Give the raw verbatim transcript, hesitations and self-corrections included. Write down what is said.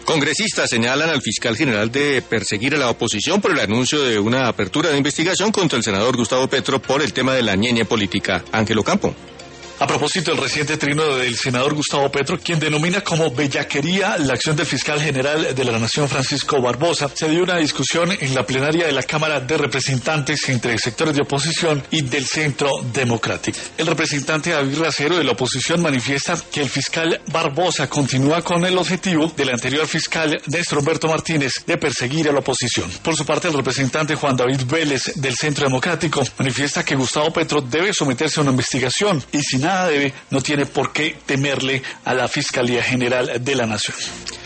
Congresistas señalan al fiscal general de perseguir a la oposición por el anuncio de una apertura de investigación contra el senador Gustavo Petro por el tema de la ñeñe política. Ángelo Campo. A propósito del reciente trino del senador Gustavo Petro, quien denomina como bellaquería la acción del fiscal general de la Nación, Francisco Barbosa, se dio una discusión en la plenaria de la Cámara de Representantes entre sectores de oposición y del Centro Democrático. El representante David Racero de la oposición manifiesta que el fiscal Barbosa continúa con el objetivo del anterior fiscal Néstor Humberto Martínez de perseguir a la oposición. Por su parte, el representante Juan David Vélez del Centro Democrático manifiesta que Gustavo Petro debe someterse a una investigación y si nada debe, no tiene por qué temerle a la Fiscalía General de la Nación.